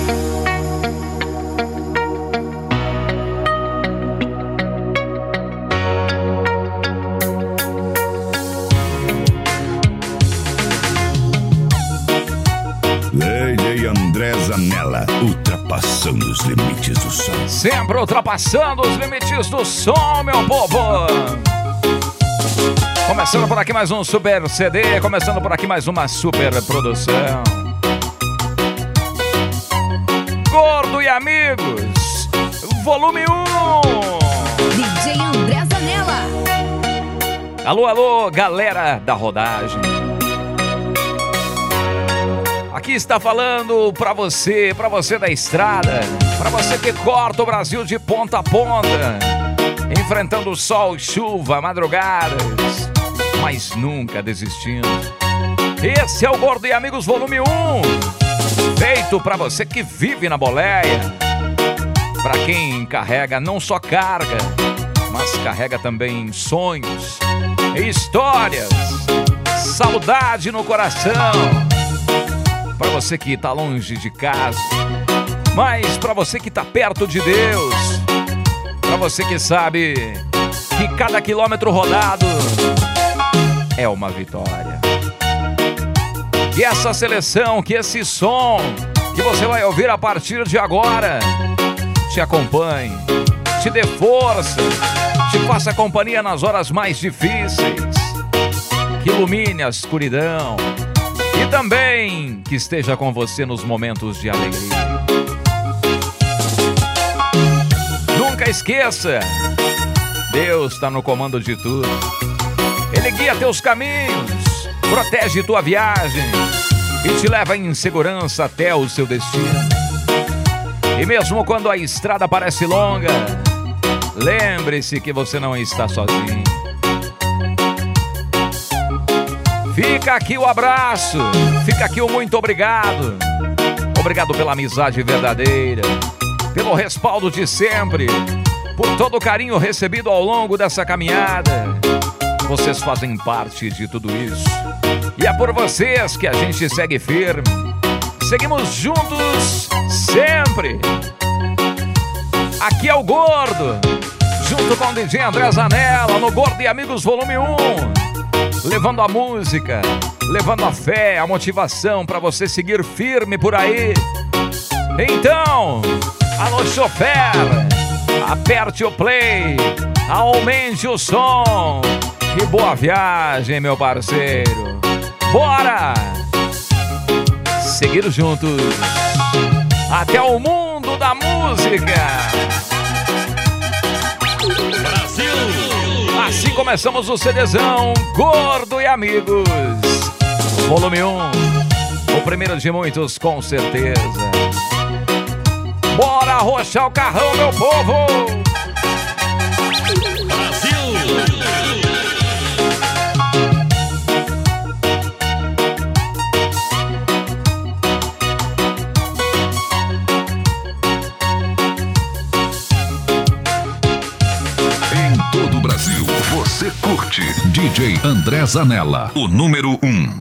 André Zanella, ultrapassando os limites do som. Sempre ultrapassando os limites do som, meu povo. Começando por aqui mais um super CD, começando por aqui mais uma super produção. Gordo e Amigos, volume 1. DJ André Zanella. Alô, alô, galera da rodagem. Aqui está falando pra você da estrada, pra você que corta o Brasil de ponta a ponta, enfrentando sol, chuva, madrugadas, mas nunca desistindo. Esse é o Gordo e Amigos volume 1, feito pra você que vive na boleia, pra quem carrega não só carga, mas carrega também sonhos, histórias, saudade no coração. Pra você que tá longe de casa, mas pra você que tá perto de Deus, pra você que sabe que cada quilômetro rodado é uma vitória. Que essa seleção, que esse som que você vai ouvir a partir de agora te acompanhe, te dê força, te faça companhia nas horas mais difíceis, que ilumine a escuridão. E também que esteja com você nos momentos de alegria. Nunca esqueça, Deus está no comando de tudo. Ele guia teus caminhos, protege tua viagem e te leva em segurança até o seu destino. E mesmo quando a estrada parece longa, lembre-se que você não está sozinho. Fica aqui o abraço, fica aqui o muito obrigado. Obrigado pela amizade verdadeira, pelo respaldo de sempre, por todo o carinho recebido ao longo dessa caminhada. Vocês fazem parte de tudo isso. E é por vocês que a gente segue firme. Seguimos juntos sempre. Aqui é o Gordo, junto com o DJ André Zanella, no Gordo e Amigos volume 1. Levando a música, levando a fé, a motivação para você seguir firme por aí. Então, alô chofer, aperte o play, aumente o som. Que boa viagem, meu parceiro. Bora seguir juntos até o mundo da música. Assim começamos o CDzão Gordo e Amigos volume 1, o primeiro de muitos com certeza. Bora arrochar o carrão, meu povo! Brasil! Você curte DJ André Zanella, o número 1.